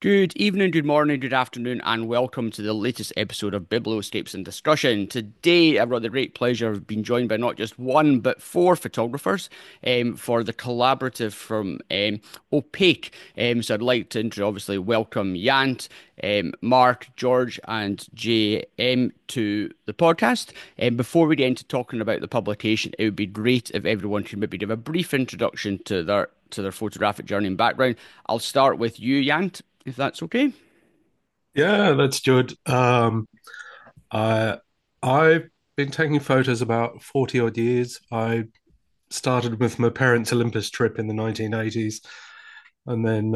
Good evening, good morning, good afternoon, and welcome to the latest episode of Biblioscapes and Discussion. Today, I've got the great pleasure of being joined by not just one, but four photographers for the collaborative from Opaque. So I'd like to obviously welcome Yant, Mark, George, and JM to the podcast. Before we get into talking about the publication, it would be great if everyone could maybe give a brief introduction to their photographic journey and background. I'll start with you, Yant, if that's okay. Yeah, that's good. I I've been taking photos about 40 odd years. I started with my parents' Olympus trip in the 1980s, and then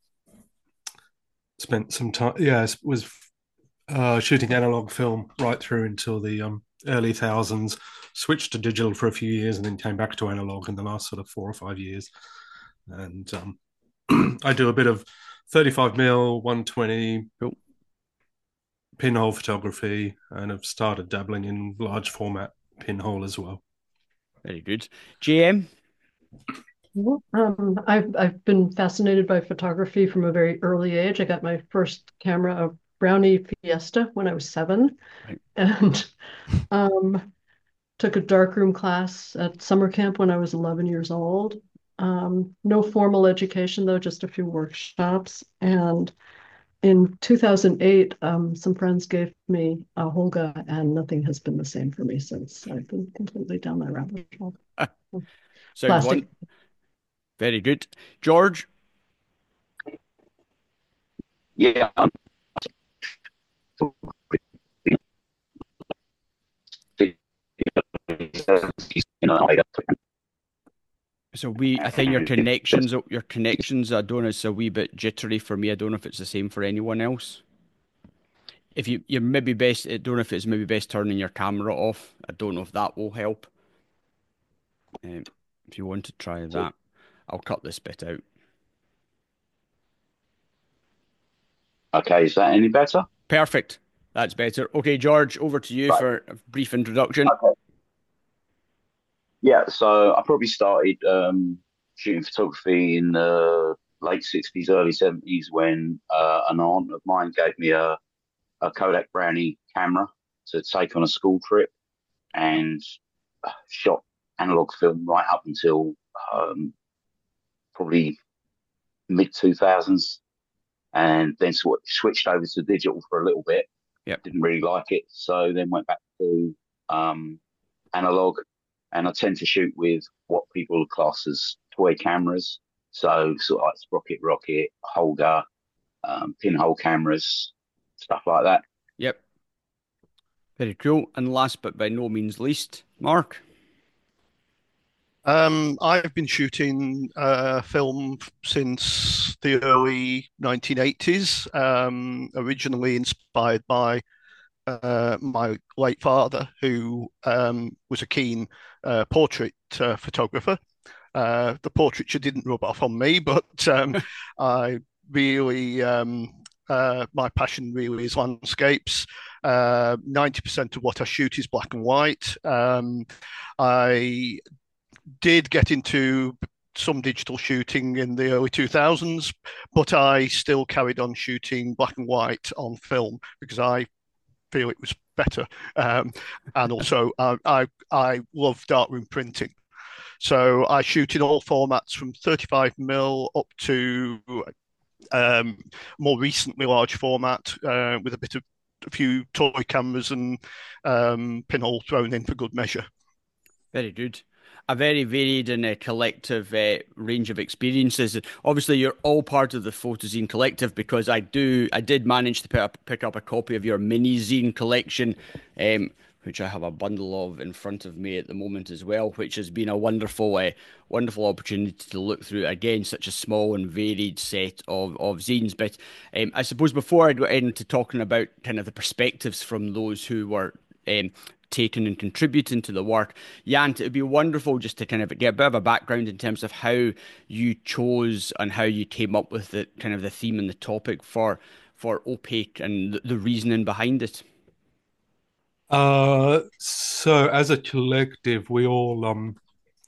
spent some time. Yeah, was shooting analog film right through until the early thousands. Switched to digital for a few years, and then came back to analog in the last sort of 4 or 5 years. And I do a bit of 35 mil, 120 Cool. pinhole photography, and have started dabbling in large format pinhole as well. Very good. JM. I've been fascinated by photography from a very early age. I got my first camera, a Brownie Fiesta, when I was 7, Right. and um, took a darkroom class at summer camp when I was 11 years old. No formal education, though, just a few workshops. And in 2008, some friends gave me a Holga, and nothing has been the same for me since. I've been completely down that rabbit hole. Sounds Plastic. one. Very good. George. Yeah, So I think your connections, I don't know, it's a wee bit jittery for me. I don't know if it's the same for anyone else. If you're maybe best, I don't know if it's maybe best turning your camera off. I don't know if that will help. Um, if you want to try that, I'll cut this bit out. okay, is that any better? Perfect. That's better. Okay, George, over to you Right. for a brief introduction. Okay. Yeah, so I probably started shooting photography in the late 60s, early 70s when an aunt of mine gave me a Kodak Brownie camera to take on a school trip and shot analog film right up until probably mid 2000s, and then switched over to digital for a little bit. Yep. Didn't really like it, so then went back to um, analog, and I tend to shoot with what people class as toy cameras. So sort of like Sprocket Rocket, Holga, pinhole cameras, stuff like that. Yep. Very cool. And last but by no means least, Mark. I've been shooting film since the early 1980s, originally inspired by my late father, who was a keen portrait photographer. The portraiture didn't rub off on me, but I really, my passion really is landscapes. 90% of what I shoot is black and white. I did get into some digital shooting in the early 2000s, but I still carried on shooting black and white on film because I feel it was better. And also, I love darkroom printing. So I shoot in all formats from 35 mil up to um, more recently large format with a few toy cameras and pinhole thrown in for good measure. Very good. A very varied and collective range of experiences. Obviously, you're all part of the Photozine collective because I did manage to pick up a copy of your mini zine collection, which I have a bundle of in front of me at the moment as well, which has been a wonderful opportunity to look through again such a small and varied set of zines. But I suppose before I go into talking about kind of the perspectives from those who were taking and contributing to the work. Yant, it would be wonderful just to kind of get a bit of a background in terms of how you chose and how you came up with the kind of the theme and the topic for Opaque and the reasoning behind it. So as a collective, we all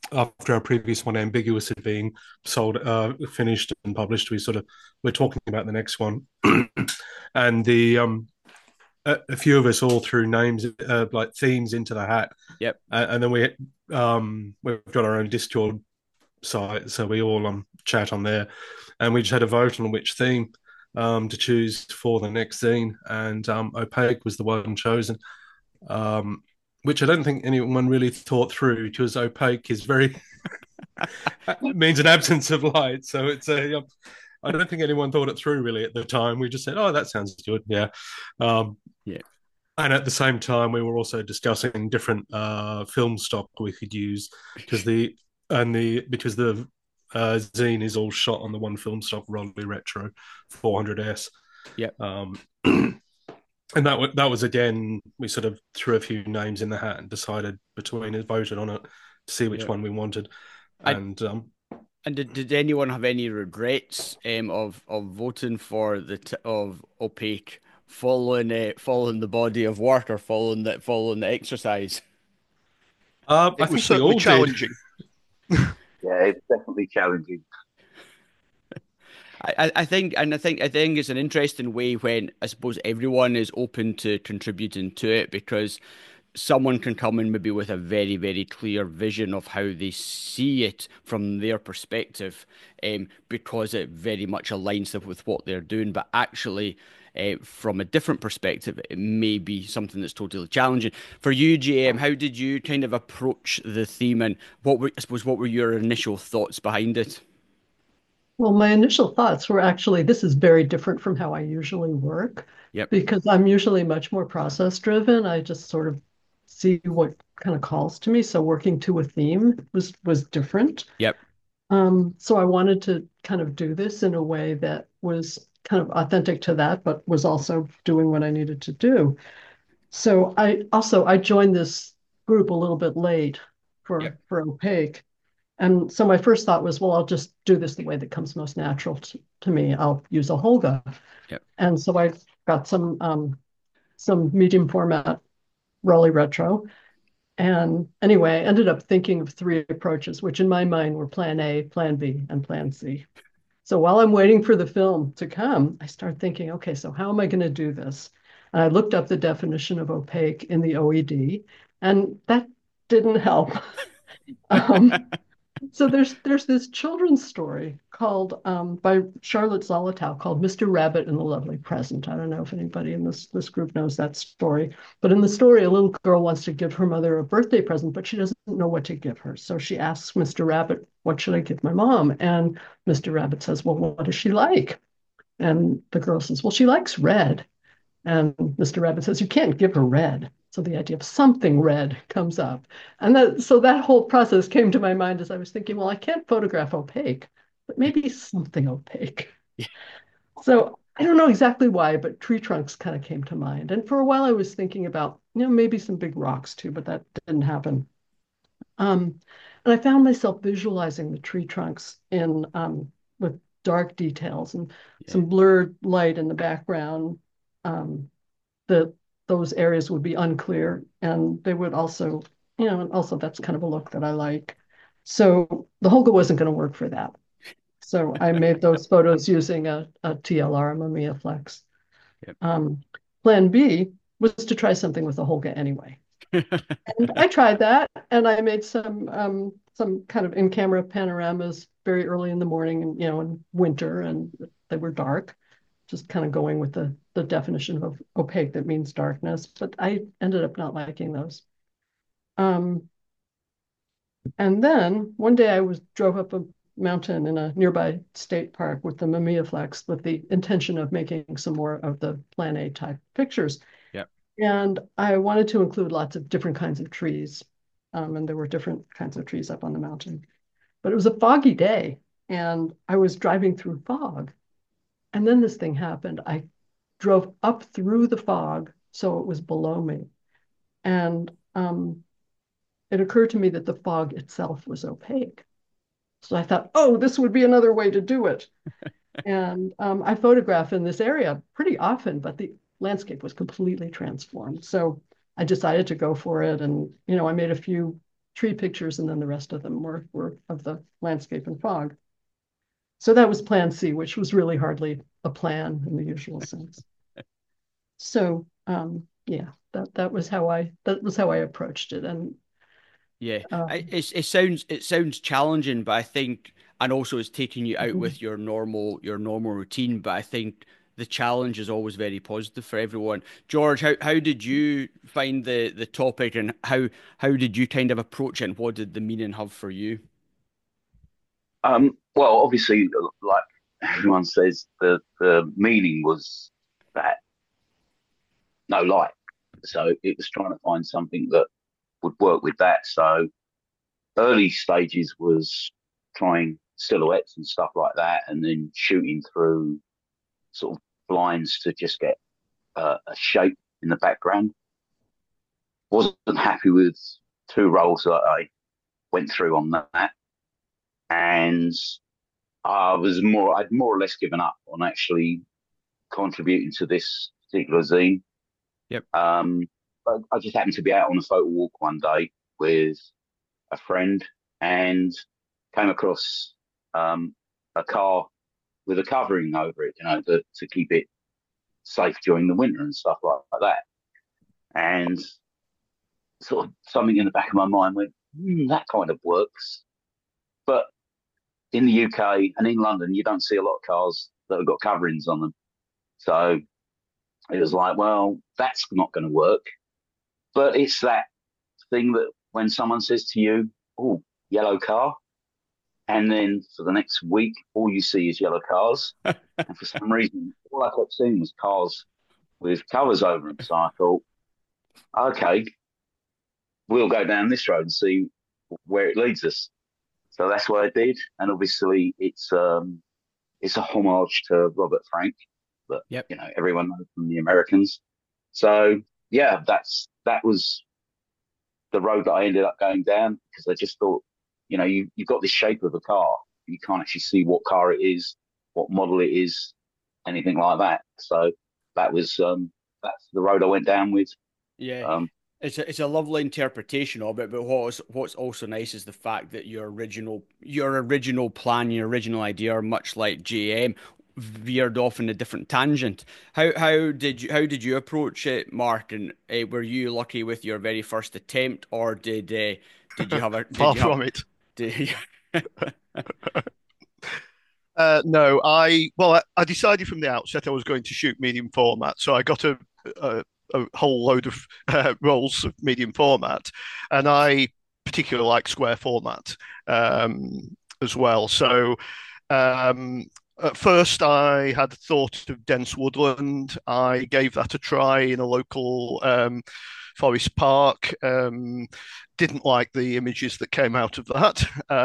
after our previous one, Ambiguous, had been sold, finished and published, we're talking about the next one, and a few of us all threw names, like themes, into the hat. Yep. And then we've got our own Discord site, so we all chat on there, and we just had a vote on which theme to choose for the next zine, and Opaque was the one chosen, which I don't think anyone really thought through, because opaque is very means an absence of light, so it's a I don't think anyone thought it through really at the time. We just said, "Oh, that sounds good." Yeah. Yeah. And at the same time, we were also discussing different film stock we could use, because the zine is all shot on the one film stock Rolly Retro 400S. Yep. And that was again, we sort of threw a few names in the hat and decided between us, voted on it to see which one we wanted. And did anyone have any regrets of voting for of Opaque, following the body of work, or following the exercise? I It was think we certainly all challenging. Yeah, it's definitely challenging. I think it's an interesting way when I suppose everyone is open to contributing to it, because someone can come in maybe with a very, very clear vision of how they see it from their perspective, because it very much aligns with what they're doing. But actually, from a different perspective, it may be something that's totally challenging. For you, JM, how did you kind of approach the theme, and what were your initial thoughts behind it? Well, my initial thoughts were actually, this is very different from how I usually work, Yep. because I'm usually much more process driven. I just sort of see what kind of calls to me. So working to a theme was different. Yep. So I wanted to kind of do this in a way that was kind of authentic to that, but was also doing what I needed to do. So I joined this group a little bit late Yep. for Opaque. And so my first thought was, well, I'll just do this the way that comes most natural to me. I'll use a Holga. Yep. And so I got some medium format Rolly Retro. And anyway, I ended up thinking of three approaches, which in my mind were Plan A, Plan B, and Plan C. So while I'm waiting for the film to come, I start thinking, okay, so how am I going to do this? And I looked up the definition of opaque in the OED, and that didn't help. So there's this children's story called by Charlotte Zolotow called Mr. Rabbit and the Lovely Present. I don't know if anybody in this group knows that story, but in the story, a little girl wants to give her mother a birthday present, but she doesn't know what to give her. So she asks Mr. Rabbit, "What should I give my mom?" And Mr. Rabbit says, "Well, what does she like?" And the girl says, "Well, she likes red." And Mr. Rabbit says, "You can't give her red." So the idea of something red comes up. And so that whole process came to my mind as I was thinking, well, I can't photograph opaque, but maybe something opaque. Yeah. So I don't know exactly why, but tree trunks kind of came to mind. And for a while I was thinking about, maybe some big rocks too, but that didn't happen. And I found myself visualizing the tree trunks with dark details and some blurred light in the background. Those areas would be unclear, and they would also, and also that's kind of a look that I like. So the Holga wasn't going to work for that. So I made those photos using a TLR, a Mamiya Flex. Yep. Plan B was to try something with the Holga anyway. And I tried that, and I made some kind of in-camera panoramas very early in the morning, and in winter, and they were dark, just kind of going with the definition of opaque, that means darkness. But I ended up not liking those. And then one day I drove up a mountain in a nearby state park with the Mamiya Flex, with the intention of making some more of the Plan A type pictures. Yep. And I wanted to include lots of different kinds of trees. And there were different kinds of trees up on the mountain. But it was a foggy day, and I was driving through fog. And then this thing happened. I drove up through the fog, so it was below me. And it occurred to me that the fog itself was opaque. So I thought, oh, this would be another way to do it. And I photograph in this area pretty often, but the landscape was completely transformed. So I decided to go for it. And, I made a few tree pictures, and then the rest of them were of the landscape and fog. So that was plan C, which was really hardly a plan in the usual sense. So yeah, that was how I approached it. And Yeah, it sounds challenging, but I think, and also it's taking you out with your normal routine. But I think the challenge is always very positive for everyone. George, how did you find the topic, and how did you kind of approach it, and what did the meaning have for you? Well, obviously, like everyone says, the meaning was that no light. So it was trying to find something that would work with that. So early stages was trying silhouettes and stuff like that, and then shooting through sort of blinds to just get a shape in the background. Wasn't happy with two roles that I went through on that, and I'd more or less given up on actually contributing to this particular zine. Yep. But I just happened to be out on a photo walk one day with a friend and came across a car with a covering over it, to keep it safe during the winter and stuff like that. And sort of something in the back of my mind went, that kind of works. But in the UK and in London, you don't see a lot of cars that have got coverings on them. So it was like, well, that's not going to work. But it's that thing that when someone says to you, oh, yellow car, and then for the next week, all you see is yellow cars. And for some reason, all I kept seeing was cars with covers over them. So I thought, okay, we'll go down this road and see where it leads us. So that's what I did. And obviously, it's a homage to Robert Frank that Yep. everyone knows from the Americans. So yeah, that was the road that I ended up going down, because I just thought, you've got this shape of a car. You can't actually see what car it is, what model it is, anything like that. So that's the road I went down with. Yeah. Um, It's a lovely interpretation of it, but what's also nice is the fact that your original plan, your original idea, much like JM, veered off in a different tangent. How did you approach it, Mark? And were you lucky with your very first attempt, or did you have a Far from it. did, No, I decided from the outset I was going to shoot medium format, so I got a whole load of rolls of medium format, and I particularly like square format as well. So at first I had thought of dense woodland. I gave that a try in a local forest park. Didn't like the images that came out of that.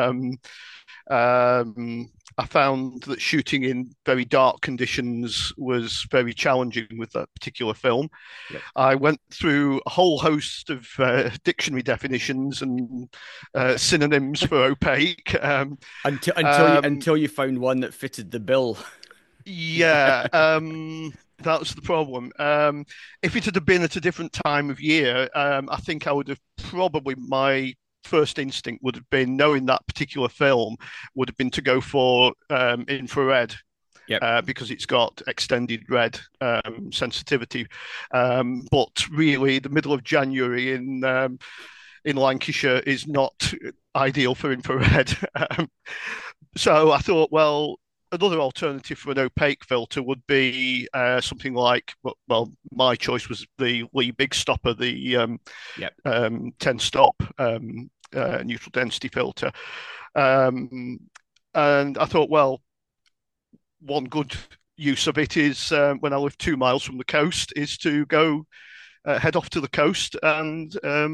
I found that shooting in very dark conditions was very challenging with that particular film. Yep. I went through a whole host of dictionary definitions and synonyms for opaque. until you found one that fitted the bill. Yeah, that was the problem. If it had been at a different time of year, I think I would have probably my first instinct would have been, knowing that particular film, would have been to go for infrared. Yep. Because it's got extended red sensitivity. But really, the middle of January in Lancashire is not ideal for infrared. So I thought, well, another alternative for an opaque filter would be something like, well, my choice was the Lee Big Stopper, the 10 stop neutral density filter. And I thought, well, one good use of it is when I live 2 miles from the coast, is to go head off to the coast and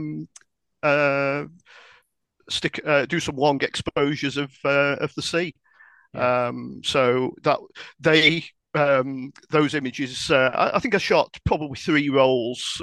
do some long exposures of the sea. Yeah. So that those images, I think I shot probably 3 rolls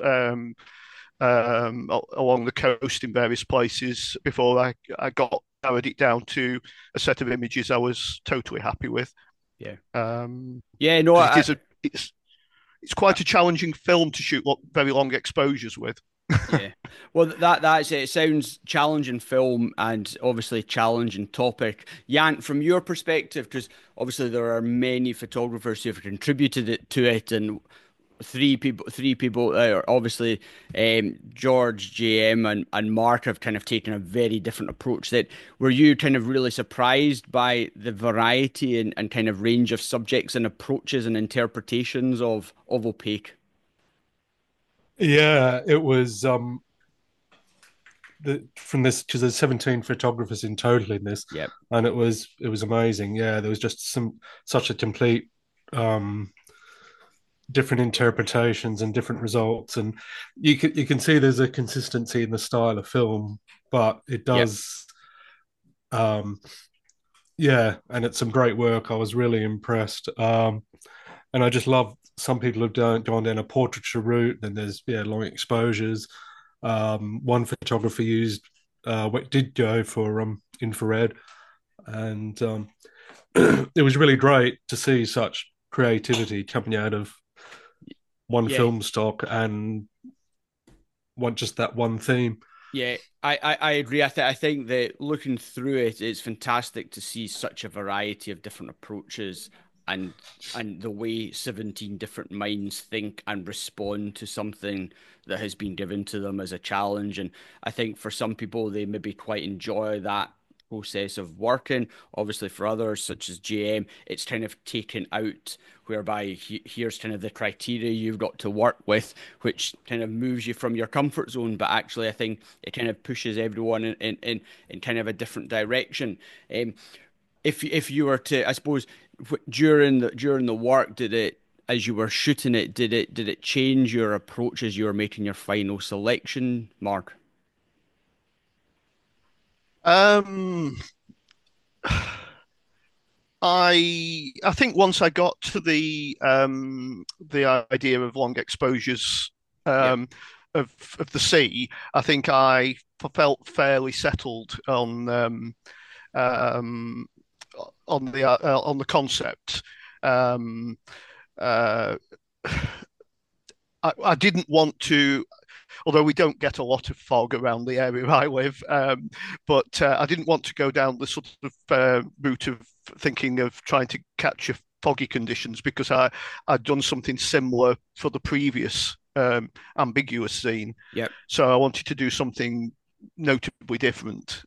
along the coast in various places before I narrowed it down to a set of images I was totally happy with. Yeah. Yeah, no, it's quite a challenging film to shoot very long exposures with. Yeah. Well, that's it. It sounds challenging film and obviously challenging topic. Jan, from your perspective, because obviously there are many photographers who have contributed to it, and three people, obviously, George, JM, and Mark have kind of taken a very different approach. That were you kind of really surprised by the variety and kind of range of subjects and approaches and interpretations of Opaque? Yeah, it was from this because there's 17 photographers in total in this, Yep. and it was amazing. Yeah, there was just such a complete um different interpretations and different results, and you can see there's a consistency in the style of film, but it Yep. does um yeah, and it's some great work. I was really impressed. And I just love some people have gone down a portraiture route. Then there's long exposures. One photographer used what did go for infrared, and it was really great to see such creativity coming out of one Yeah. film stock and just that one theme. Yeah, I agree. I think that looking through it, it's fantastic to see such a variety of different approaches and and the way 17 different minds think and respond to something that has been given to them as a challenge. And I think for some people, they maybe quite enjoy that process of working. Obviously, for others, such as JM, it's kind of taken out, whereby here's kind of the criteria you've got to work with, which kind of moves you from your comfort zone. But actually, I think it kind of pushes everyone in kind of a different direction. If you were to, I suppose, during the work, did it, as you were shooting it, did it change your approach as you were making your final selection, Mark? Um, I think once I got to the idea of long exposures Yep. um, of the sea, I think I felt fairly settled um, on the concept. Um, uh, I didn't want to, although we don't get a lot of fog around the area I live, but I didn't want to go down the sort of route of thinking of trying to capture foggy conditions because I'd done something similar for the previous ambiguous scene. Yep. So I wanted to do something notably different.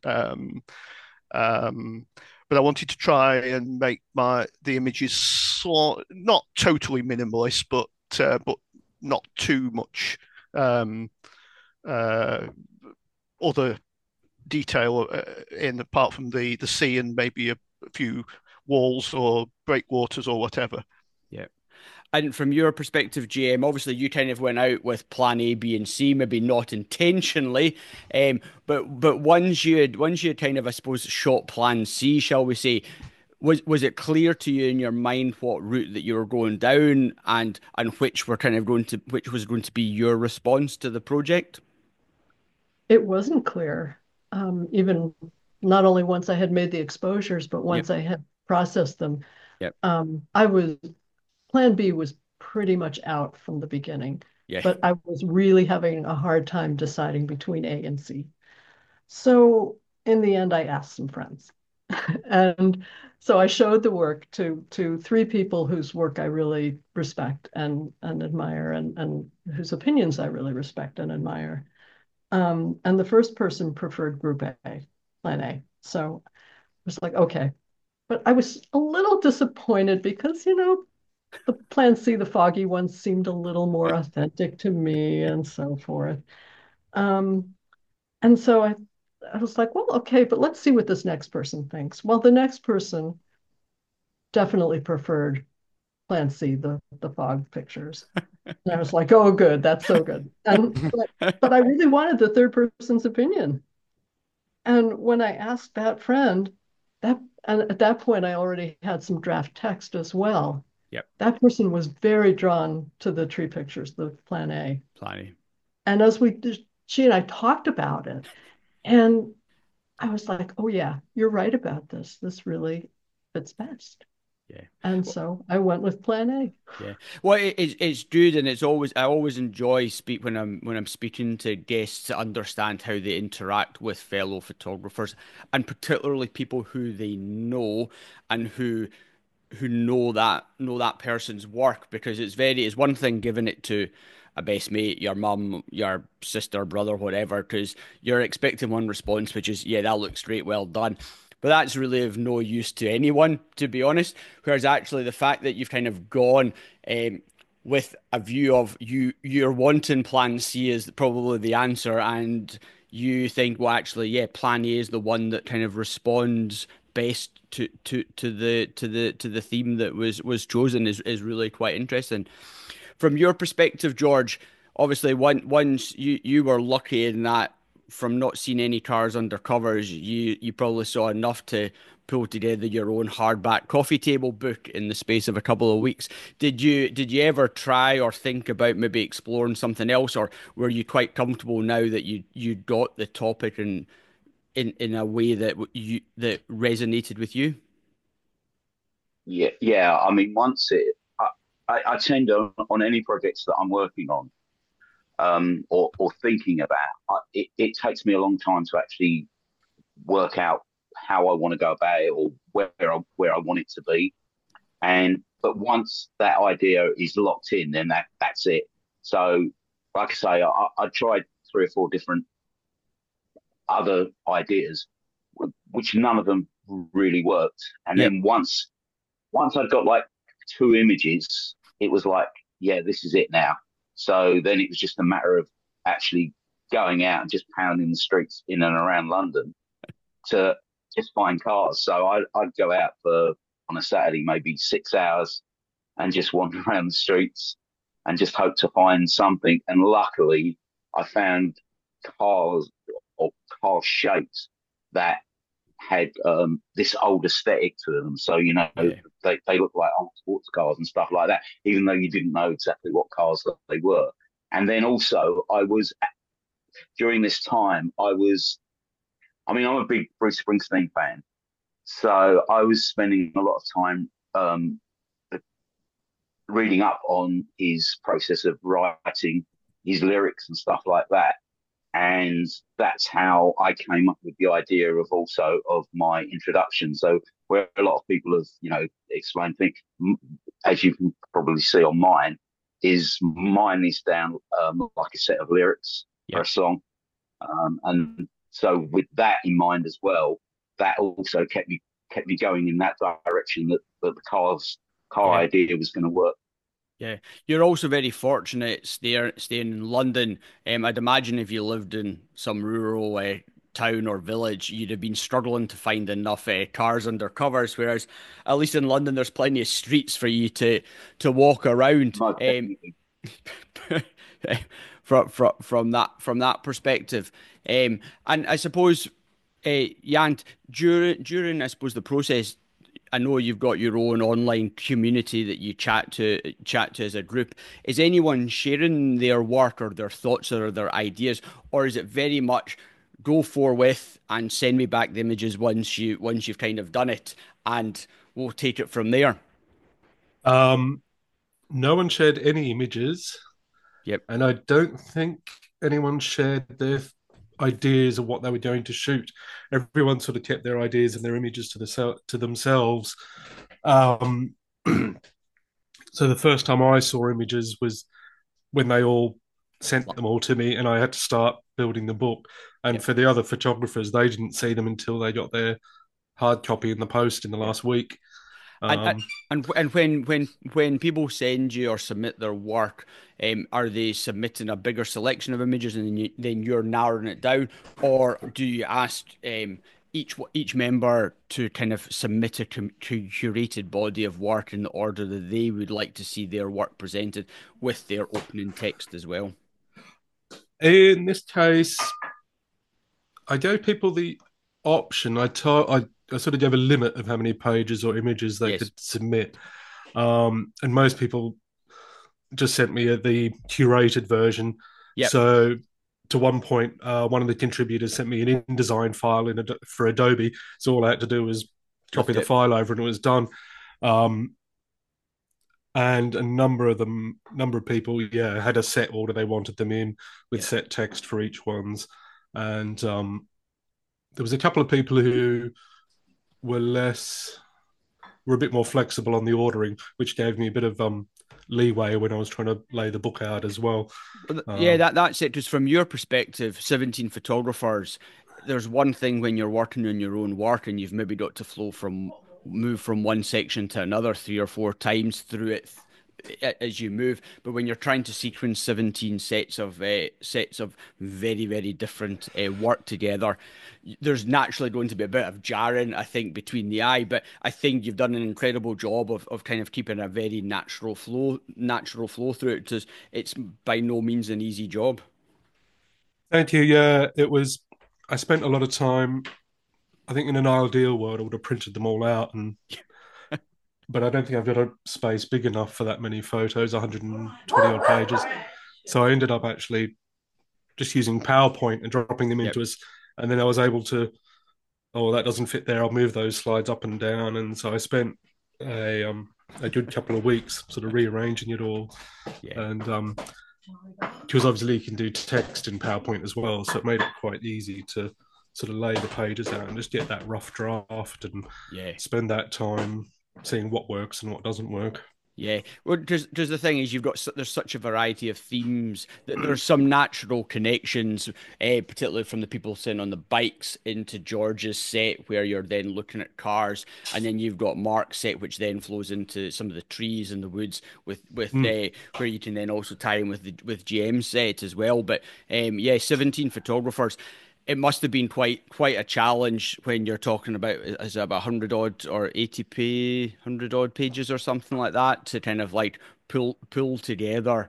Um, but I wanted to try and make the images not totally minimalist, but not too much um, uh, other detail in apart from the sea and maybe a few walls or breakwaters or whatever. Yep. And from your perspective, GM, obviously you kind of went out with plan A, B, and C, maybe not intentionally, but once you had kind of, I suppose, shot plan C, shall we say, was it clear to you in your mind what route that you were going down and which was going to be your response to the project? It wasn't clear, even not only once I had made the exposures, but Yep. once I had processed them. Yep. I was Plan B was pretty much out from the beginning, Yeah. but I was really having a hard time deciding between A and C. So in the end, I asked some friends. And so I showed the work to three people whose work I really respect and admire and whose opinions I really respect and admire. And the first person preferred Group A, Plan A. So I was like, okay. But I was a little disappointed because, the Plan C, the foggy one, seemed a little more authentic to me and so forth. Um, and so I was like, well, okay, but let's see what this next person thinks. Well, the next person definitely preferred Plan C, the fog pictures. And I was like, oh, good, that's so good. But I really wanted the third person's opinion. And when I asked that friend, and at that point I already had some draft text as well. Yep. That person was very drawn to the tree pictures, the Plan A. Planning. And she and I talked about it, and I was like, oh yeah, you're right about this. This really fits best. Yeah. And so I went with plan A. Yeah, well, it's good, and I always enjoy speak when I'm speaking to guests to understand how they interact with fellow photographers, and particularly people who they know and who know that person's work, because it's one thing giving it to a best mate, your mum, your sister, brother, whatever, because you're expecting one response, which is, yeah, that looks great, well done. But that's really of no use to anyone, to be honest. Whereas actually the fact that you've kind of gone with a view of you're wanting plan C is probably the answer, and you think, well, actually, yeah, plan A is the one that kind of responds best to the theme that was chosen is really quite interesting. From your perspective, George, obviously once you were lucky in that from not seeing any cars under covers, you probably saw enough to pull together your own hardback coffee table book in the space of a couple of weeks. Did you ever try or think about maybe exploring something else, or were you quite comfortable now that you got the topic and in a way that resonated with you? Yeah, yeah. I mean, I tend to, on any projects that I'm working on, or thinking about, it takes me a long time to actually work out how I want to go about it or where I want it to be. And but once that idea is locked in, then that's it. So, like I say, I tried three or four different other ideas, which none of them really worked. And Yep. then once I'd got like two images, it was like, yeah, this is it now. So then it was just a matter of actually going out and just pounding the streets in and around London to just find cars. So I'd go out for on a Saturday maybe 6 hours and just wander around the streets and just hope to find something. And luckily, I found cars or car shapes that had this old aesthetic to them. So, Yeah. they look like old sports cars and stuff like that, even though you didn't know exactly what cars that they were. And then also, during this time, I mean, I'm a big Bruce Springsteen fan. So I was spending a lot of time reading up on his process of writing his lyrics and stuff like that. And that's how I came up with the idea of my introduction. So where a lot of people have, explained things, as you can probably see on mine is down like a set of lyrics for Yep. a song. And so with that in mind as well, that also kept me going in that direction that the car Yeah. idea was going to work. Yeah, you're also very fortunate staying in London. I'd imagine if you lived in some rural town or village, you'd have been struggling to find enough cars under covers. Whereas, at least in London, there's plenty of streets for you to walk around. Most definitely. From that perspective, and I suppose, Jan, during I suppose the process. I know you've got your own online community that you chat to as a group. Is anyone sharing their work or their thoughts or their ideas, or is it very much go forthwith and send me back the images once you've kind of done it, and we'll take it from there? Um, no one shared any images, Yep. and I don't think anyone shared their ideas of what they were going to shoot. Everyone sort of kept their ideas and their images to themselves. Um, so the first time I saw images was when they all sent them all to me, and I had to start building the book. And Yep. for the other photographers, they didn't see them until they got their hard copy in the post in the Yeah. last week. And Um, and when people send you or submit their work, are they submitting a bigger selection of images and then you're narrowing it down, or do you ask each member to kind of submit a curated body of work in the order that they would like to see their work presented with their opening text as well? in this case, I gave people the option. I sort of gave a limit of how many pages or images they Yes. could submit, and most people just sent me the curated version. Yep. So to one point, one of the contributors sent me an InDesign file for Adobe. So all I had to do was copy Lift the it. file over and it was done. Um, and a number of people, yeah, had a set order they wanted them in with Yeah. set text for each ones, and there was a couple of people who were less were a bit more flexible on the ordering, which gave me a bit of leeway when I was trying to lay the book out as well. Yeah, Um, that's it. Just from your perspective, 17 photographers, there's one thing when you're working on your own work and you've maybe got to move from one section to another 3 or 4 times through it as you move. But when you're trying to sequence 17 sets of very, very different work together, there's naturally going to be a bit of jarring, I think, between the eye. But I think you've done an incredible job of kind of keeping a very natural flow through it. Because it's by no means an easy job. Thank you. Yeah, it was. I spent a lot of time. I think in an ideal world, I would have printed them all out, and but I don't think I've got a space big enough for that many photos, 120 odd pages. So I ended up actually just using PowerPoint and dropping them Yep. into us, and then I was able to. Oh, that doesn't fit there. I'll move those slides up and down, and so I spent a good couple of weeks sort of rearranging it all, Yeah. and because obviously you can do text in PowerPoint as well, so it made it quite easy to sort of lay the pages out and just get that rough draft and Yeah. spend that time seeing what works and what doesn't work. Yeah, well, because the thing is, there's such a variety of themes that there's some natural connections, particularly from the people sitting on the bikes into George's set, where you're then looking at cars, and then you've got Mark's set, which then flows into some of the trees and the woods Mm. where you can then also tie in with GM's set as well. But yeah, 17 photographers. It must have been quite a challenge when you're talking about is it about 100 odd or 100 odd pages or something like that to kind of like pull together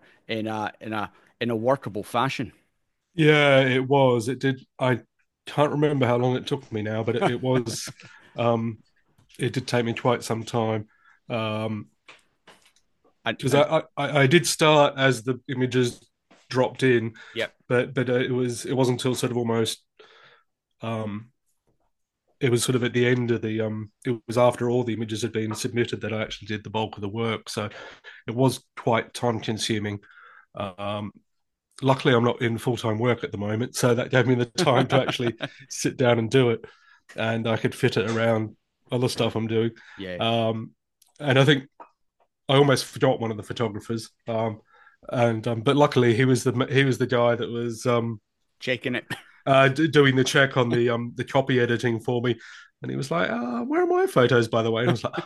in a workable fashion. Yeah, it was. It did. I can't remember how long it took me now, but it was. Um, it did take me quite some time. Um, And, because and I did start as the images dropped in, yep, but it wasn't until sort of almost um it was sort of at the end of the it was after all the images had been submitted that I actually did the bulk of the work, so it was quite time consuming. um Luckily I'm not in full-time work at the moment, so that gave me the time to actually sit down and do it, and I could fit it around other stuff I'm doing. yeah, um and I think I almost forgot one of the photographers. And but luckily he was the guy that was checking it. doing the check on the copy editing for me, and he was like, "Where are my photos, by the way?" And I was like,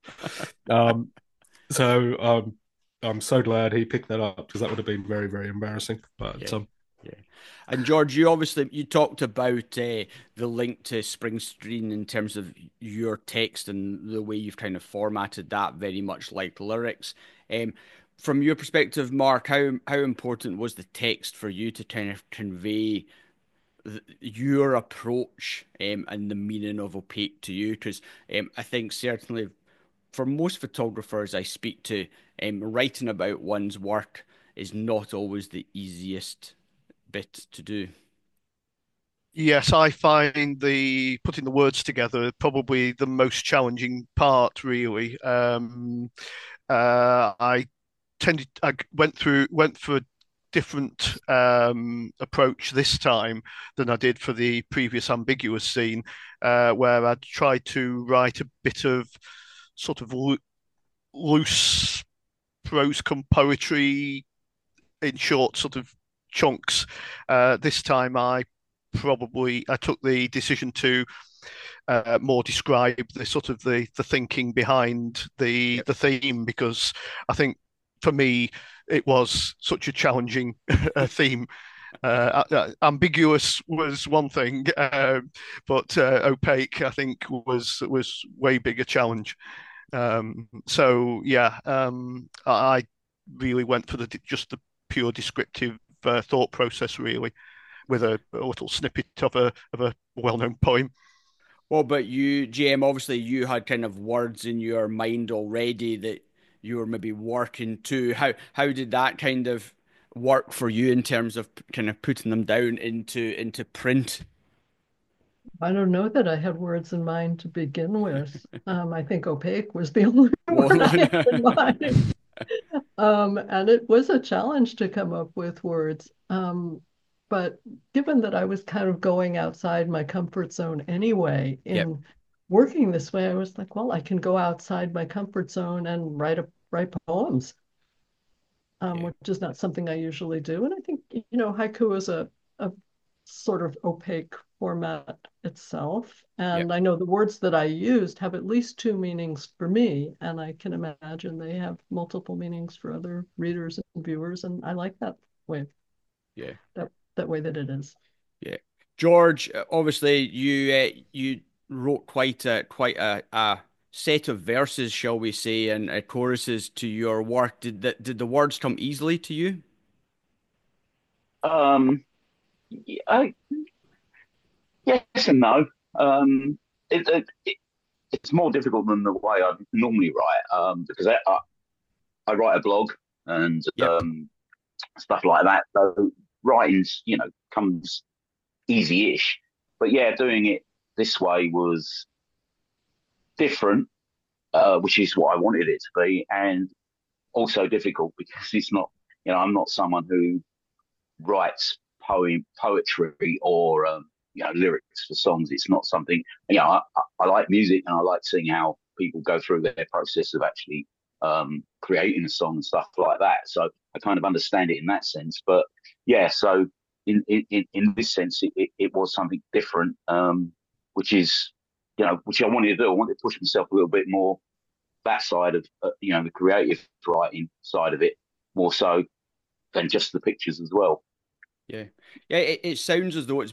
um, so I'm so glad he picked that up because that would have been very very embarrassing. But Yeah. Yeah. And George, you talked about the link to Springsteen in terms of your text and the way you've kind of formatted that very much like lyrics. Um, from your perspective, Mark, how important was the text for you to kind of convey your approach and the meaning of opaque to you? Because I think certainly for most photographers I speak to, writing about one's work is not always the easiest bit to do. Yes, I find the putting the words together probably the most challenging part, really. I I went for a different approach this time than I did for the previous ambiguous scene, where I tried to write a bit of sort of loose prose come poetry in short sort of chunks. This time I took the decision to more describe the sort of the thinking behind Yep. the theme, because I think for me it was such a challenging theme. Ambiguous was one thing, but opaque I think was way bigger challenge. So yeah, I really went for the just the pure descriptive thought process, really, with a little snippet of a well-known poem. Well, but you, GM, obviously you had kind of words in your mind already that you were maybe working to. How did that kind of work for you in terms of kind of putting them down into print? I don't know that I had words in mind to begin with. I think opaque was the only word I had in mind. And it was a challenge to come up with words. But given that I was kind of going outside my comfort zone anyway Yep. in working this way, I was like, well, I can go outside my comfort zone and write poems, Yeah. which is not something I usually do. And I think, haiku is a sort of opaque format itself. Yep. And I know the words that I used have at least two meanings for me, and I can imagine they have multiple meanings for other readers and viewers. And I like that way, Yeah. that way that it is. Yeah. George, obviously you wrote quite a set of verses, shall we say, and choruses to your work. Did the words come easily to you? Um, I, yes and no. It's more difficult than the way I normally write, because I write a blog and Yep. stuff like that. So writing's, comes easy-ish. But yeah, doing it this way was different, which is what I wanted it to be, and also difficult because it's not, I'm not someone who writes poetry or lyrics for songs. It's not something. I like music and I like seeing how people go through their process of actually creating a song and stuff like that. So I kind of understand it in that sense. But yeah, so in this sense, it was something different, which is which I wanted to do. I wanted to push myself a little bit more that side of the creative writing side of it more so than just the pictures as well. Yeah. Yeah, it sounds as though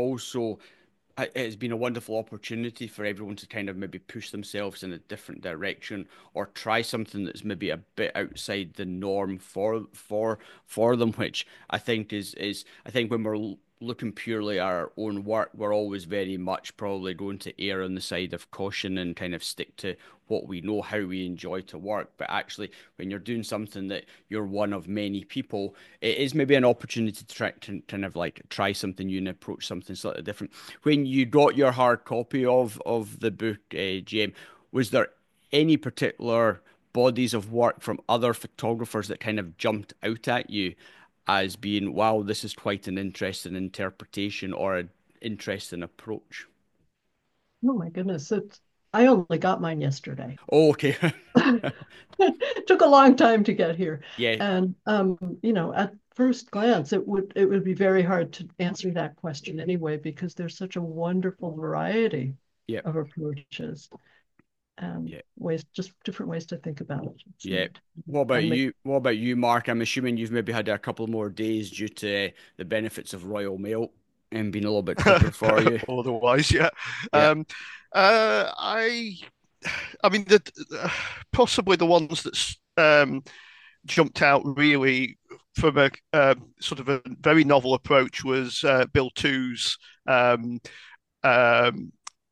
it's been a wonderful opportunity for everyone to kind of maybe push themselves in a different direction or try something that's maybe a bit outside the norm for them, which I think is I think when we're looking purely at our own work, we're always very much probably going to err on the side of caution and kind of stick to what we know, how we enjoy to work. But actually, when you're doing something that you're one of many people, it is maybe an opportunity to try to kind of like try something new and approach something slightly different. When you got your hard copy of the book, GM, was there any particular bodies of work from other photographers that kind of jumped out at you as being, wow, this is quite an interesting interpretation or an interesting approach? Oh my goodness, I only got mine yesterday. Oh, okay. It took a long time to get here. Yeah, And at first glance, it would be very hard to answer that question anyway, because there's such a wonderful variety yeah, of approaches and yeah, ways, just different ways to think about it. It's yeah. neat. What about And you? What about you, Mark? I'm assuming you've maybe had a couple more days due to the benefits of Royal Mail and being a little bit quicker for you. Otherwise, yeah. Yeah. Uh, I, I mean, possibly the ones that jumped out really from a sort of a very novel approach was Bill Two's um, um,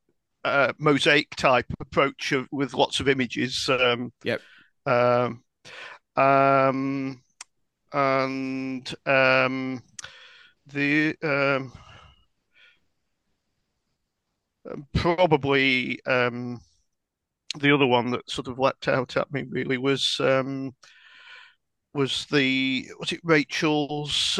mosaic type approach with lots of images. Yep. Um, um, and the probably the other one that sort of leapt out at me really was it Rachel's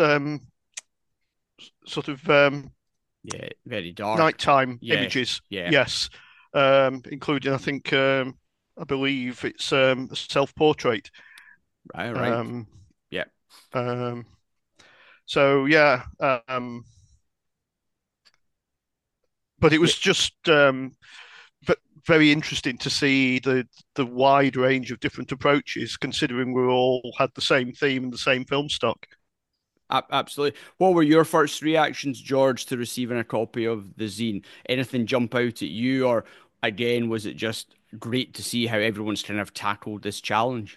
sort of Yeah. Very dark. nighttime Yeah. images? Yeah. Yes, including I think I believe it's a self-portrait. Right. Right. Um, Yeah. um, so yeah, but it Yeah. was just very interesting to see the wide range of different approaches, considering we all had the same theme and the same film stock. Absolutely. What were your first reactions, George, to receiving a copy of the zine? Anything jump out at you, or again, was it just great to see how everyone's kind of tackled this challenge?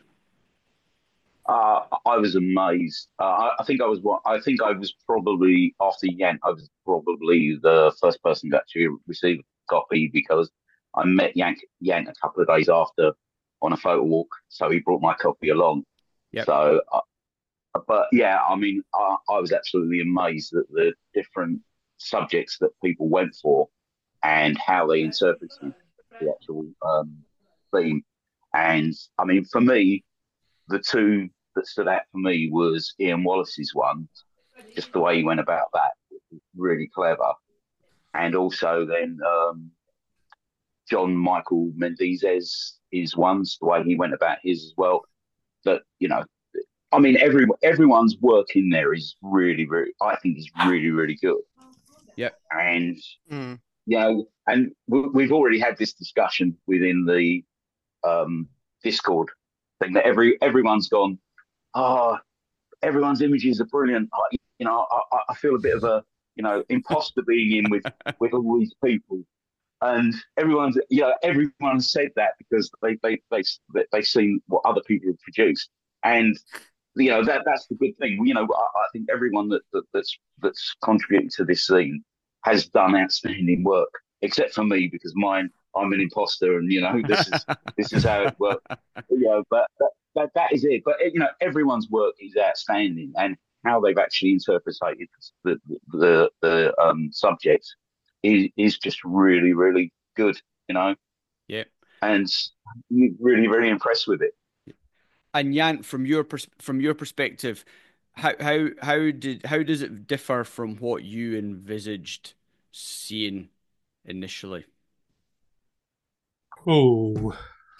I was amazed. I think I was one. I think I was probably after Yank. I was probably the first person to actually receive a copy because I met Yank a couple of days after on a photo walk, so he brought my copy along. Yep. So, but yeah, I mean, I was absolutely amazed at the different subjects that people went for. and how they interpreted the actual theme. And I mean, for me, the two that stood out for me was Ian Wallace's one, just the way he went about that, really clever, and also then John Michael Mendizes his ones, the way he went about his as well. That I mean, everyone's work in there is really, really, I think, is really, really good. Yep. And and we've already had this discussion within the Discord thing that everyone's gone, oh, everyone's images are brilliant. I feel a bit of a imposter being in with all these people, and everyone's said that because they've seen what other people have produced, and that's the good thing. I think everyone that's contributed to this scene has done outstanding work, except for me, because I'm an imposter, and this is how it works. But that is it. But everyone's work is outstanding, and how they've actually interpreted the subject is just really, really good. Yeah. And really, really impressed with it. And Jan, from your perspective, how does it differ from what you envisaged seeing initially? Oh,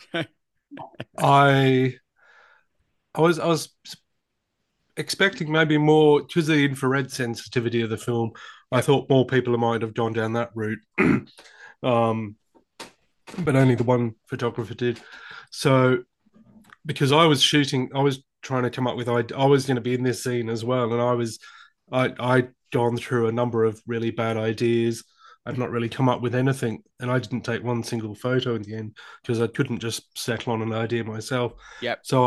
I was expecting maybe more because of the infrared sensitivity of the film. I thought more people might have gone down that route, but only the one photographer did. So, because I was trying to come up with, I was going to be in this scene as well, and I'd gone through a number of really bad ideas. I'd not really come up with anything, and I didn't take one single photo in the end because I couldn't just settle on an idea myself. Yep. So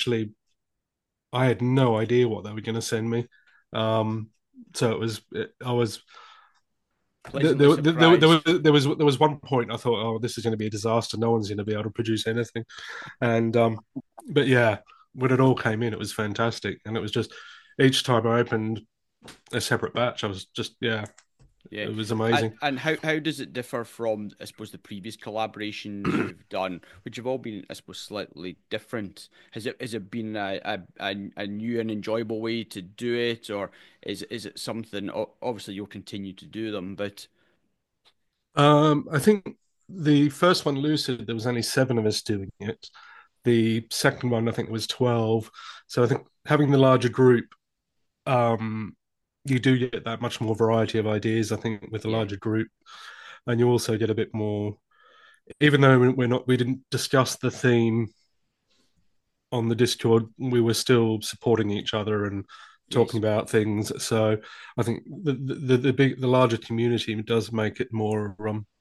I had no idea what they were going to send me. So I was. There was one point I thought, oh, this is going to be a disaster. No one's going to be able to produce anything, and but yeah, when it all came in, it was fantastic, and it was just each time I opened a separate batch, I was just it was amazing. And how does it differ from, I suppose, the previous collaborations you've done, which have all been, I suppose, slightly different? Has it been a new and enjoyable way to do it, or is it something? Obviously, you'll continue to do them, but I think the first one, Lucid, there was only 7 of us doing it. The second one, I think, was 12. So I think having the larger group, you do get that much more variety of ideas, I think, with a larger group, and you also get a bit more. Even though we didn't discuss the theme on the Discord, we were still supporting each other and talking about things. So I think the larger community does make it more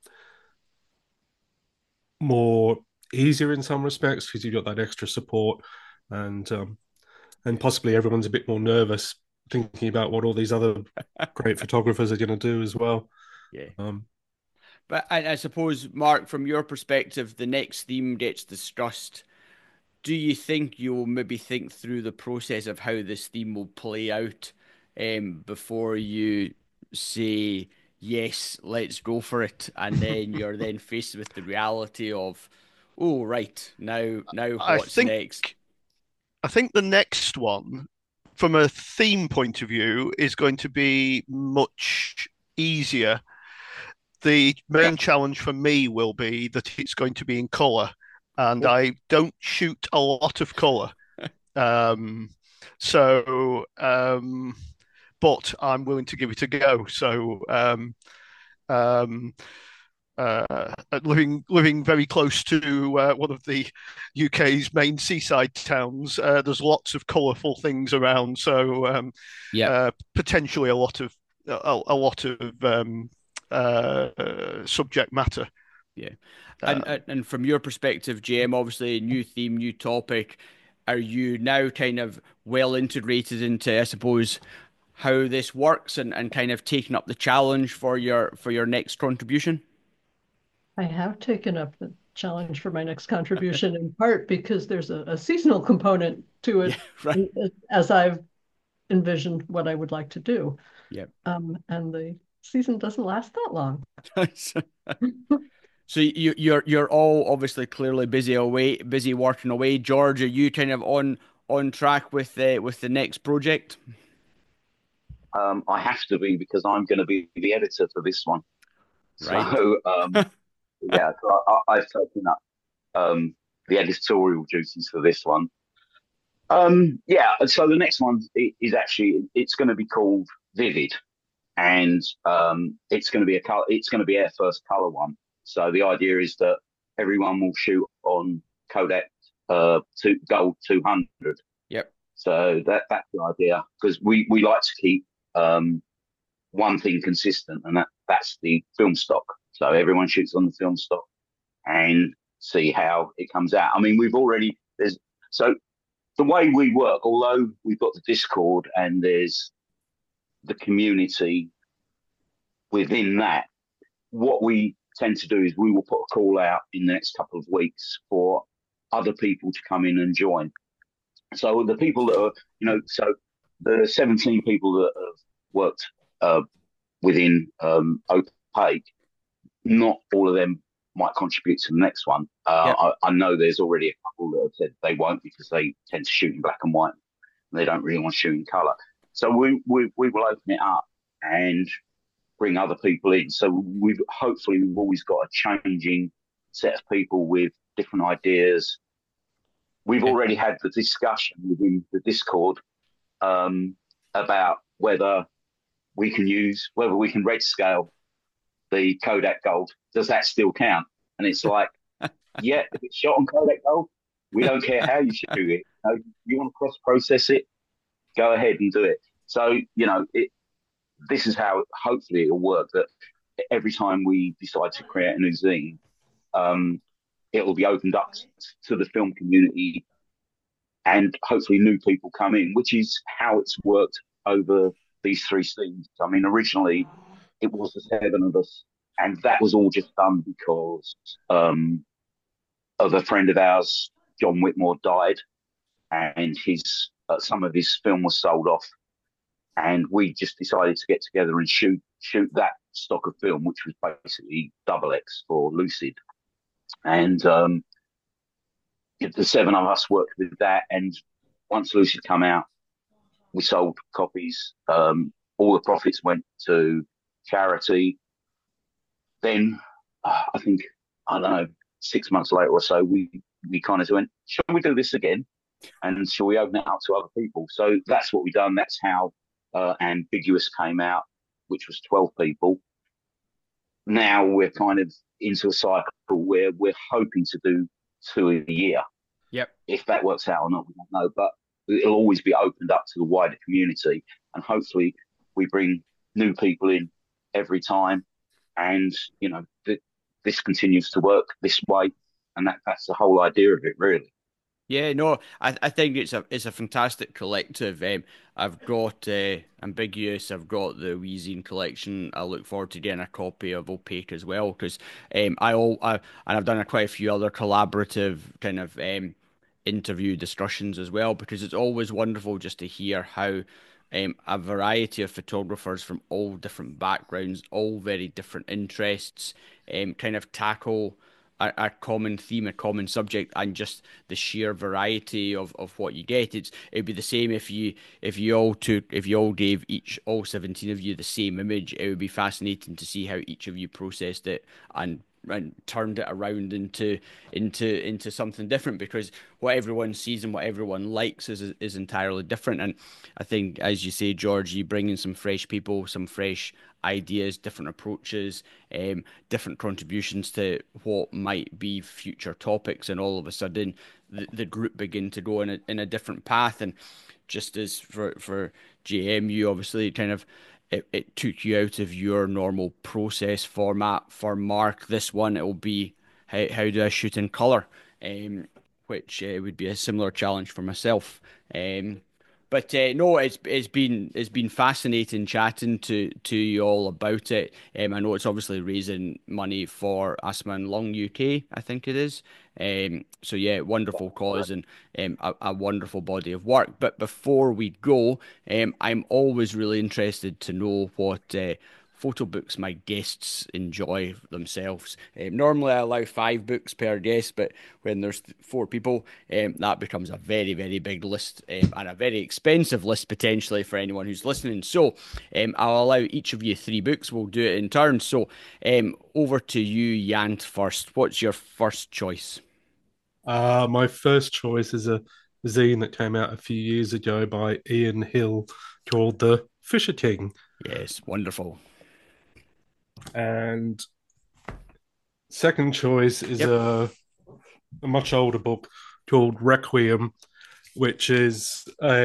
easier in some respects because you've got that extra support, and possibly everyone's a bit more nervous thinking about what all these other great photographers are going to do as well. Yeah. But I suppose, Mark, from your perspective, the next theme gets discussed. Do you think you'll maybe think through the process of how this theme will play out before you say, yes, let's go for it, and then you're then faced with the reality of, oh, right, now what's next? I think the next one, from a theme point of view, is going to be much easier. The main challenge for me will be that it's going to be in colour, and I don't shoot a lot of colour. But I'm willing to give it a go. So living very close to one of the UK's main seaside towns, there's lots of colourful things around. So potentially a lot of subject matter. Yeah, and from your perspective, JM, obviously a new theme, new topic. Are you now kind of well integrated into, I suppose, how this works and kind of taking up the challenge for your next contribution? I have taken up the challenge for my next contribution in part because there's a seasonal component to it, as I've envisioned what I would like to do. Yep. And the season doesn't last that long. So, so you're all obviously clearly busy working away. George, are you kind of on track with the next project? I have to be because I'm going to be the editor for this one. Right. So yeah, so I've taken up the editorial duties for this one. Yeah, so the next one is actually it's going to be called Vivid, and it's going to be it's going to be our first color one. So the idea is that everyone will shoot on Kodak Gold 200. Yep. So that's the idea because we like to keep one thing consistent, and that's the film stock. So everyone shoots on the film stock and see how it comes out. I mean, we've already there's so the way we work, although we've got the Discord and there's the community within that, what we tend to do is we will put a call out in the next couple of weeks for other people to come in and join. So the people that are, so the 17 people that have worked within Opaque, not all of them might contribute to the next one. Yep. I know there's already a couple that have said they won't because they tend to shoot in black and white. And they don't really want to shoot in colour. So we will open it up and bring other people in. So we've always got a changing set of people with different ideas. We've already had the discussion within the Discord about whether we can red scale the Kodak Gold. Does that still count? And it's like, yeah, if it's shot on Kodak Gold, we don't care how you shoot it. You want to cross process it, go ahead and do it. So, this is how hopefully it'll work, that every time we decide to create a new zine, it will be opened up to the film community and hopefully new people come in, which is how it's worked over these three scenes. I mean, originally it was the seven of us, and that was all just done because of a friend of ours, John Whitmore, died, and some of his film was sold off, and we just decided to get together and shoot that stock of film, which was basically double X for Lucid. And the seven of us worked with that, and once Lucid come out, we sold copies. All the profits went to charity. Then I think, I don't know, 6 months later or so, we kind of went, shall we do this again? And shall we open it up to other people? So that's what we've done. That's how Ambiguous came out, which was 12 people. Now we're kind of into a cycle where we're hoping to do 2 a year. Yep. If that works out or not, we don't know. But it'll always be opened up to the wider community. And hopefully we bring new people in every time. And, this continues to work this way. And that's the whole idea of it, really. Yeah, no, I think it's a fantastic collective. I've got Ambiguous, I've got the Wheezine collection. I look forward to getting a copy of Opaque as well because and I've done quite a few other collaborative kind of interview discussions as well because it's always wonderful just to hear how a variety of photographers from all different backgrounds, all very different interests, kind of tackle a common theme, a common subject, and just the sheer variety of what you get. It'd be the same if you all gave all 17 of you the same image. It would be fascinating to see how each of you processed it and turned it around into something different because what everyone sees and what everyone likes is entirely different. And I think, as you say, George, you bring in some fresh people, some fresh ideas, different approaches, different contributions to what might be future topics, and all of a sudden the group begin to go in a different path. And just as for JM, you obviously kind of it took you out of your normal process format. For Mark, this one it will be how do I shoot in color, which would be a similar challenge for myself. But no, it's been fascinating chatting to you all about it. I know it's obviously raising money for Asthma and Lung UK, I think it is. So yeah, wonderful cause and a wonderful body of work. But before we go, I'm always really interested to know what photo books my guests enjoy themselves. Normally, I allow 5 books per guest, but when there's 4 people, that becomes a very, very big list and a very expensive list potentially for anyone who's listening. So, I'll allow each of you 3 books. We'll do it in turn. So, over to you, Yant, first. What's your first choice? My first choice is a zine that came out a few years ago by Ian Hill called The Fisher King. Yes, wonderful. And second choice is Yep. a much older book called Requiem, which is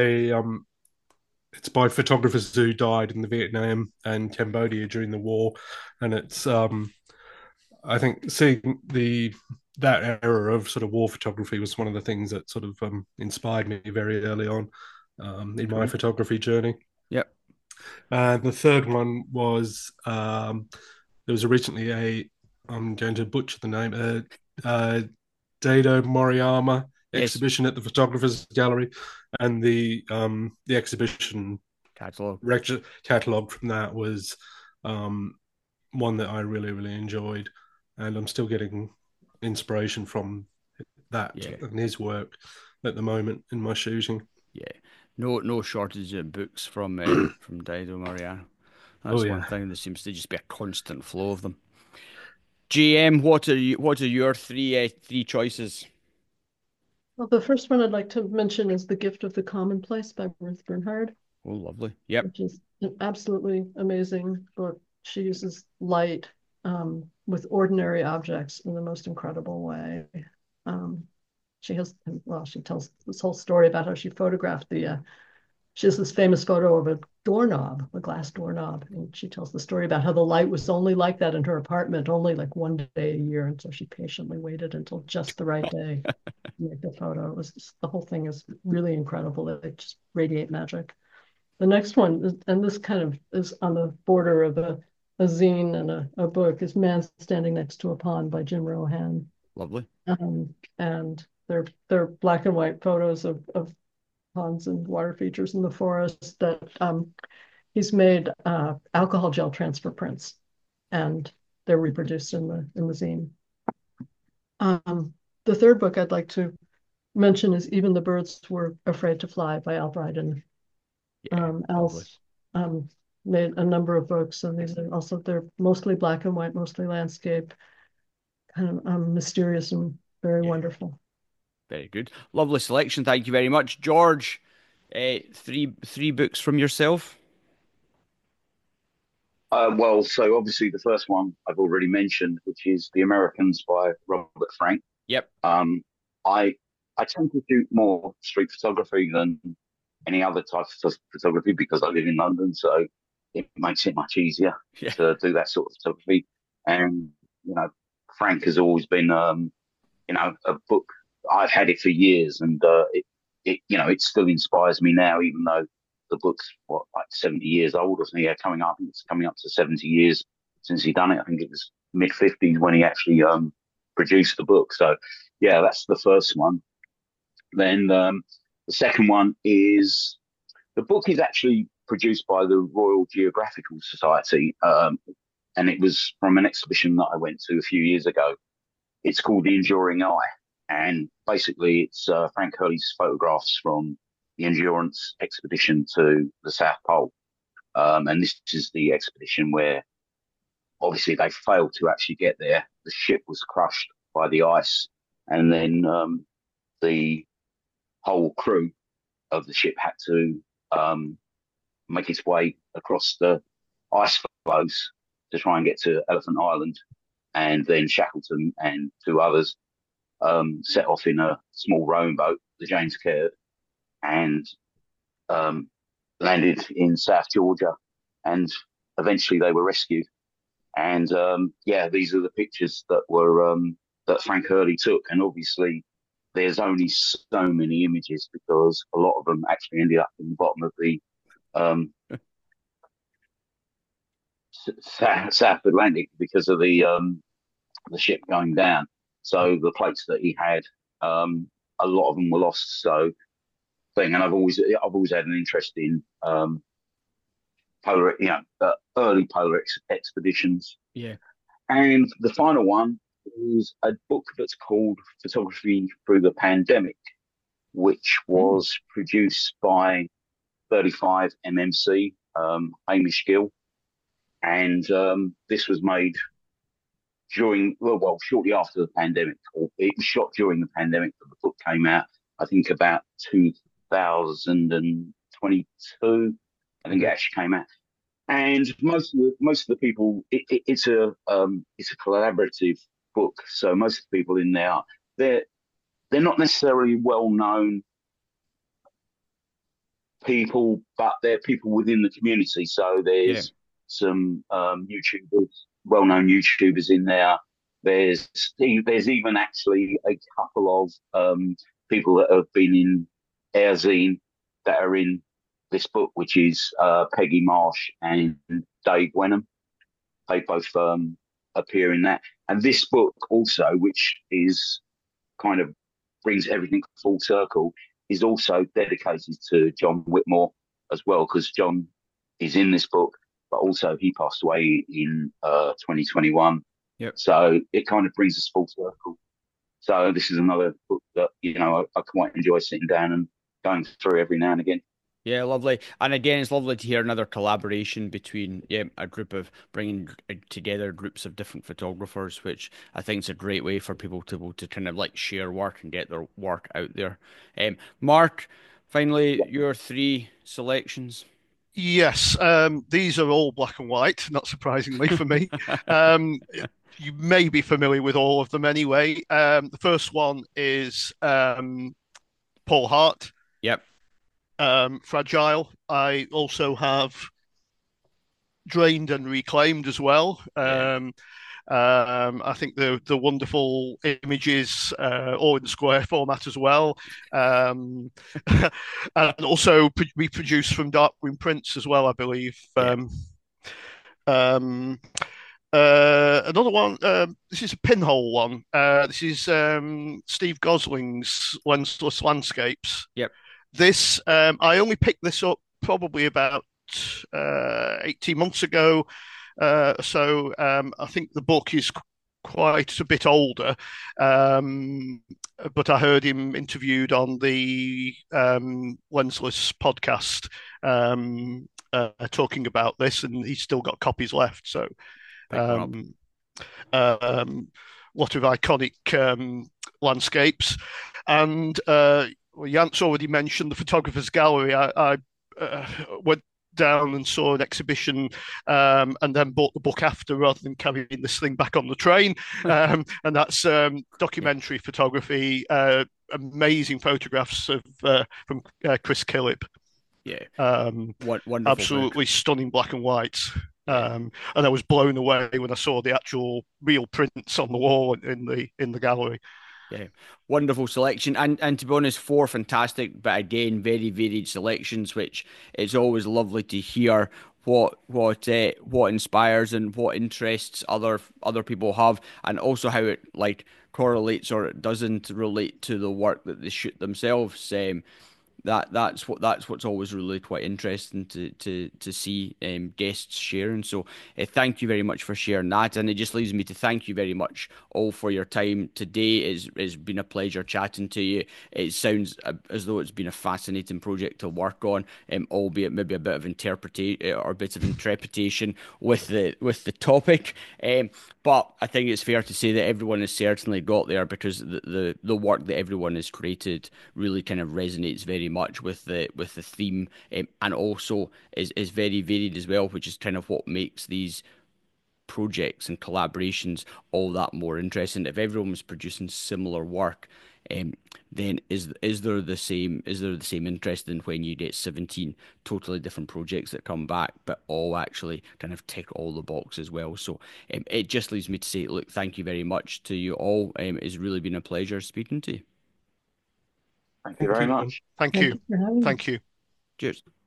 it's by photographers who died in the Vietnam and Cambodia during the war, and it's I think seeing that era of sort of war photography was one of the things that sort of inspired me very early on in my Cool. photography journey. Yep. And the third one was there was recently I'm going to butcher the name, Dado Moriyama Yes. exhibition at the Photographers Gallery, and the exhibition Catalog. catalog from that was one that I really, really enjoyed, and I'm still getting inspiration from that Yeah. and his work at the moment in my shooting. Yeah. No shortage of books from from Dido Mariano. Oh That's one yeah. thing. There seems to just be a constant flow of them. GM, what are your three choices? Well, the first one I'd like to mention is The Gift of the Commonplace by Ruth Bernhard, Oh, lovely. Yep. which is an absolutely amazing book. She uses light with ordinary objects in the most incredible way. She tells this whole story about how she photographed she has this famous photo of a doorknob, a glass doorknob, and she tells the story about how the light was only like that in her apartment, only like one day a year, and so she patiently waited until just the right day to make the photo. The whole thing is really incredible. It just radiate magic. The next one, and this kind of is on the border of a zine and a book, is Man Standing Next to a Pond by Jim Rohan. Lovely. And they're black and white photos of ponds and water features in the forest that he's made alcohol gel transfer prints, and they're reproduced in the zine. The third book I'd like to mention is Even the Birds Were Afraid to Fly by Al Bryden. Yeah. Lovely. Al's made a number of books, and they're mostly black and white, mostly landscape, kind of mysterious and very Yeah. wonderful. Very good. Lovely selection. Thank you very much, George. Three books from yourself. Well, so obviously the first one I've already mentioned, which is The Americans by Robert Frank. Yep. I tend to shoot more street photography than any other type of photography because I live in London, so it makes it much easier Yeah. to do that sort of photography. And Frank has always been a book. I've had it for years, and it still inspires me now, even though the book's like 70 years old or something. Yeah, I think it's coming up to 70 years since he done it. I think it was mid-50s when he actually produced the book. So yeah, that's the first one. Then the second one is the book is actually produced by the Royal Geographical Society, and it was from an exhibition that I went to a few years ago. It's called The Enduring Eye, and basically it's Frank Hurley's photographs from the Endurance expedition to the South Pole. And this is the expedition where obviously they failed to actually get there. The ship was crushed by the ice, and then the whole crew of the ship had to make its way across the ice floes to try and get to Elephant Island. And then Shackleton and 2 others set off in a small rowing boat, the James Caird, and landed in South Georgia. And eventually they were rescued. And these are the pictures that were that Frank Hurley took. And obviously, there's only so many images because a lot of them actually ended up in the bottom of the South Atlantic because of the ship going down. So the plates that he had, a lot of them were lost. And I've always had an interest in early polar expeditions. Yeah. And the final one is a book that's called Photography Through the Pandemic, which was produced by 35 MMC, Hamish Gill. And this was made shortly after the pandemic, or it was shot during the pandemic, but the book came out, I think, about 2022. I think it actually came out. And most of the people, it's a collaborative book. So most of the people in there, they're not necessarily well known people, but they're people within the community. So there's some YouTubers, well known YouTubers in there. There's even actually a couple of people that have been in Airzine that are in this book, which is Peggy Marsh and Dave Wenham. They both appear in that. And this book also, which is kind of brings everything full circle, is also dedicated to John Whitmore as well, because John is in this book, but also he passed away in 2021. Yep. So it kind of brings us full circle. So this is another book that, I quite enjoy sitting down and going through every now and again. Yeah, lovely. And again, it's lovely to hear another collaboration between a group of bringing together groups of different photographers, which I think is a great way for people to kind of like share work and get their work out there. Mark, finally, your 3 selections. Yes, these are all black and white, not surprisingly for me. You may be familiar with all of them anyway. The first one is Paul Hart. Yep. Fragile. I also have Drained and Reclaimed as well. I think the wonderful images, all in the square format as well, and also reproduced from Darkroom Prints as well, I believe. Another one. This is a pinhole one. This is Steve Gosling's Lensless Landscapes. Yep. This I only picked this up probably about 18 months ago. So I think the book is quite a bit older, but I heard him interviewed on the Lensless podcast talking about this, and he's still got copies left. So a lot of iconic landscapes. And Jant's already mentioned the Photographers Gallery. I went down and saw an exhibition and then bought the book after, rather than carrying this thing back on the train. And that's documentary photography, amazing photographs from Chris Killip. Yeah. Wonderful absolutely book. Stunning black and whites. And I was blown away when I saw the actual real prints on the wall in the gallery. Yeah, wonderful selection, and to be honest, 4 fantastic, but again, very varied selections, which it's always lovely to hear what inspires and what interests other people have, and also how it like correlates or it doesn't relate to the work that they shoot themselves. That's what's always really quite interesting to see guests sharing. So thank you very much for sharing that, and it just leaves me to thank you very much all for your time today. It's been a pleasure chatting to you. It sounds as though it's been a fascinating project to work on, albeit maybe a bit of interpretation or a bit of interpretation with the topic. But I think it's fair to say that everyone has certainly got there, because the work that everyone has created really kind of resonates very much with the theme, and also is very varied as well, which is kind of what makes these projects and collaborations all that more interesting. If everyone was producing similar work, then is there the same interest in when you get 17 totally different projects that come back, but all actually kind of tick all the boxes well? So it just leaves me to say, look, thank you very much to you all. It's really been a pleasure speaking to you. Thank you very much. Thank you. for having me. Thank you. Cheers.